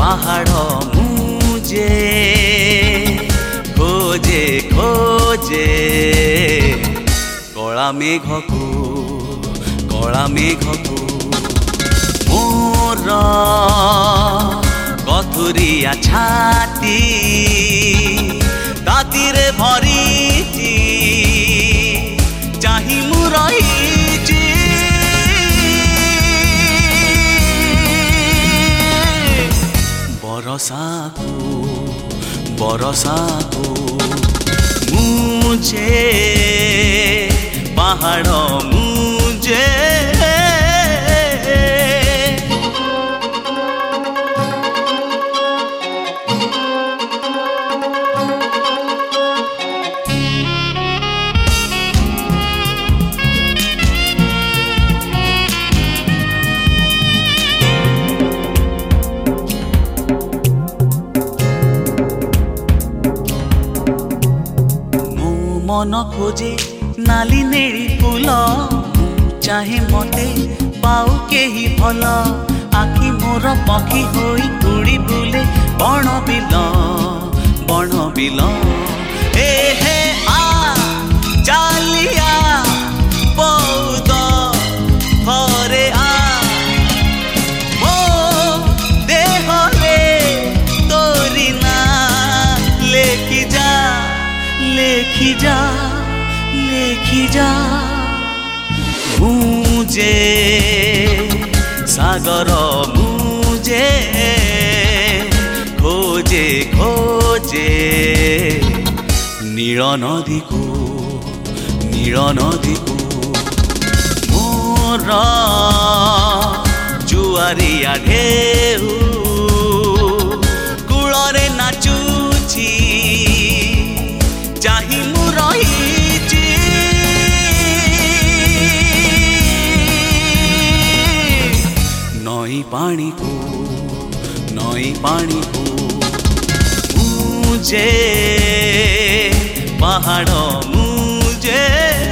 पहाड़ मुझे खोजे खोजे कला मेघकू मोर कथुरिया छाती तातीरे भरीची चाही मु रहीची बरसाको मुझे पहाड़ मुझे मन खोजे नाली नेड़ी फूल चाहे मते पाऊ केही भल आखि मोर पखी होई उड़ी बुले बण बिल ए हे आ चालिया पौद घरे आ मो देहरे तोरी ना लेखि जा मुझे सागर मुझे खोजे खोजे नील नदी को मोर जुआरिया ढेउ कूଳରେ नाचुची चाही मु रहीची नई पानी को मुझे पहाड़ मुझे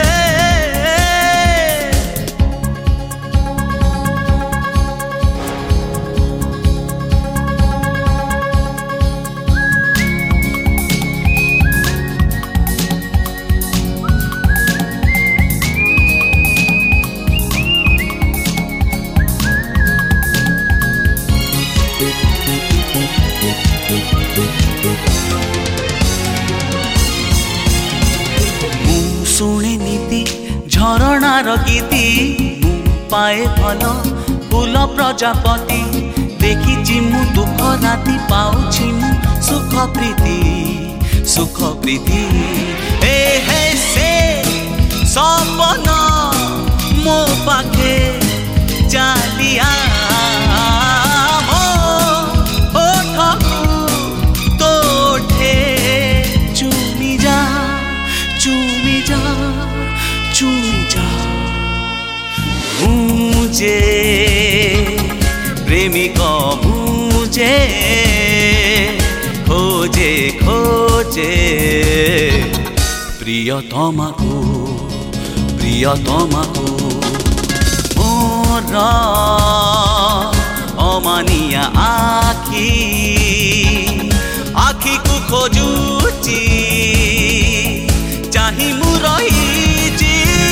शुणे नीति झरणार गीति पाए भल फूल प्रजापति देखी मु दुख राति पाऊछि मु सुख प्रीति ए हे से सपन मो पाखे चालिया मो ओठकू तोठे चुमी जा मुझे प्रेमिक मुझे खोजे प्रियतमा को मोर अमानिया आखी को खोजुची चाही मु रहीची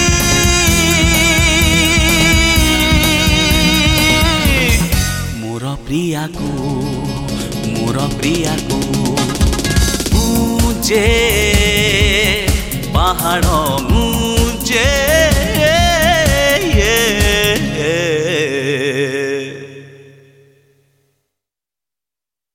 मोर प्रिया को मुझे पहाड़ मुझे